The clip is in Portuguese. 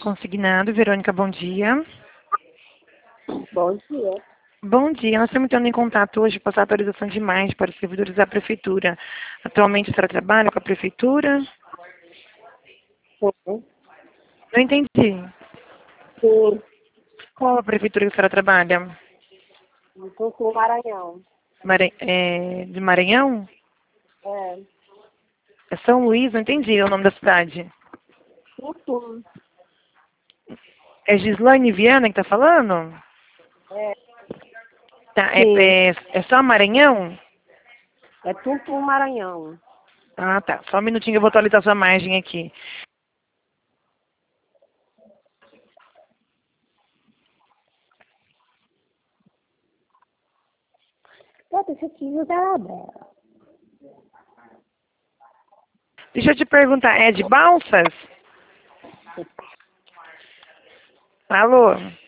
Consignado, Verônica, bom dia. Bom dia. Bom dia, nós estamos entrando em contato hoje para passar atualização de imagem para os servidores da Prefeitura. Atualmente a senhora trabalha com a Prefeitura? Sim. Não entendi. Sim. Qual a Prefeitura que a senhora trabalha? Estou com o Maranhão. De Maranhão? É. É São Luís? Não entendi o nome da cidade. Sim. É Gislaine Viana que está falando? É. Tá, Sim. é só Maranhão? É Tuntum, Maranhão. Ah, tá. Só um minutinho que eu vou atualizar sua imagem aqui. Deixa eu te ajudar, Bela. Deixa eu te perguntar, é de Balsas? Alô?